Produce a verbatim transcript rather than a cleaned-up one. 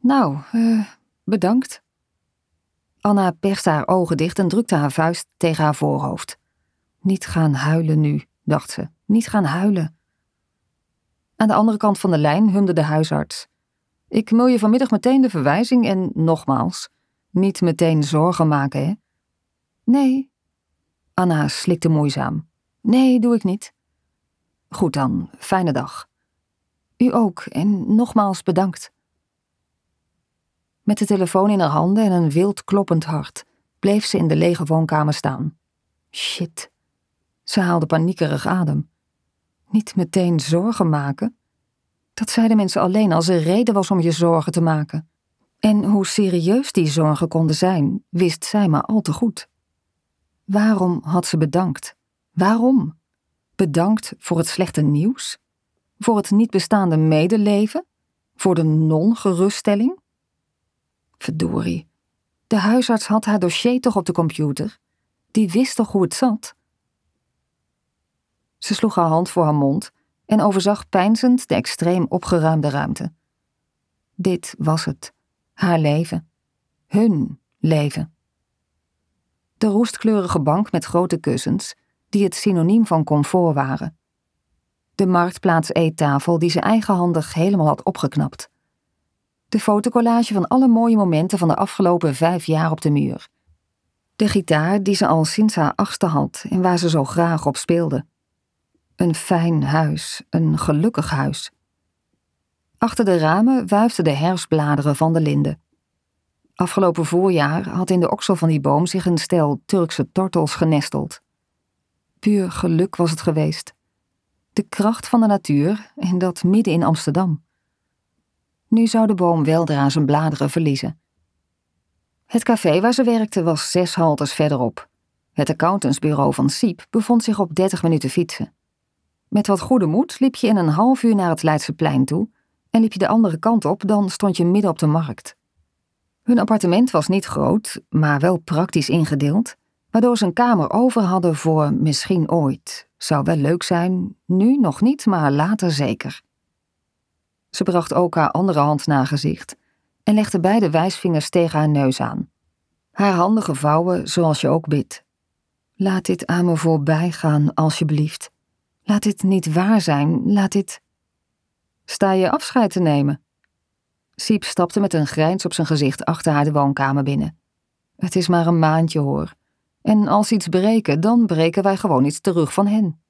Nou, uh, bedankt. Anna perste haar ogen dicht en drukte haar vuist tegen haar voorhoofd. Niet gaan huilen nu, dacht ze. Niet gaan huilen. Aan de andere kant van de lijn humde de huisarts. Ik mail je vanmiddag meteen de verwijzing en nogmaals, niet meteen zorgen maken, hè? Nee. Anna slikte moeizaam. Nee, doe ik niet. Goed dan, fijne dag. U ook en nogmaals bedankt. Met de telefoon in haar handen en een wild kloppend hart bleef ze in de lege woonkamer staan. Shit. Ze haalde paniekerig adem. Niet meteen zorgen maken? Dat zeiden mensen alleen als er reden was om je zorgen te maken. En hoe serieus die zorgen konden zijn, wist zij maar al te goed. Waarom had ze bedankt? Waarom? Bedankt voor het slechte nieuws? Voor het niet bestaande medeleven? Voor de non-geruststelling? Verdorie, de huisarts had haar dossier toch op de computer? Die wist toch hoe het zat? Ze sloeg haar hand voor haar mond en overzag peinzend de extreem opgeruimde ruimte. Dit was het, haar leven, hun leven. De roestkleurige bank met grote kussens, die het synoniem van comfort waren. De marktplaats eettafel die ze eigenhandig helemaal had opgeknapt. De fotocollage van alle mooie momenten van de afgelopen vijf jaar op de muur. De gitaar die ze al sinds haar achtste had en waar ze zo graag op speelde. Een fijn huis, een gelukkig huis. Achter de ramen wuifden de herfstbladeren van de linde. Afgelopen voorjaar had in de oksel van die boom zich een stel Turkse tortels genesteld. Puur geluk was het geweest. De kracht van de natuur en dat midden in Amsterdam. Nu zou de boom weldra zijn bladeren verliezen. Het café waar ze werkte was zes haltes verderop. Het accountantsbureau van Siep bevond zich op dertig minuten fietsen. Met wat goede moed liep je in een half uur naar het Leidseplein toe en liep je de andere kant op, dan stond je midden op de markt. Hun appartement was niet groot, maar wel praktisch ingedeeld, waardoor ze een kamer over hadden voor misschien ooit. Zou wel leuk zijn, nu nog niet, maar later zeker. Ze bracht ook haar andere hand naar haar gezicht en legde beide wijsvingers tegen haar neus aan. Haar handen gevouwen zoals je ook bidt. Laat dit aan me voorbij gaan, alsjeblieft. Laat dit niet waar zijn, laat dit... Sta je afscheid te nemen? Siep stapte met een grijns op zijn gezicht achter haar de woonkamer binnen. Het is maar een maandje, hoor. En als ze iets breken, dan breken wij gewoon iets terug van hen.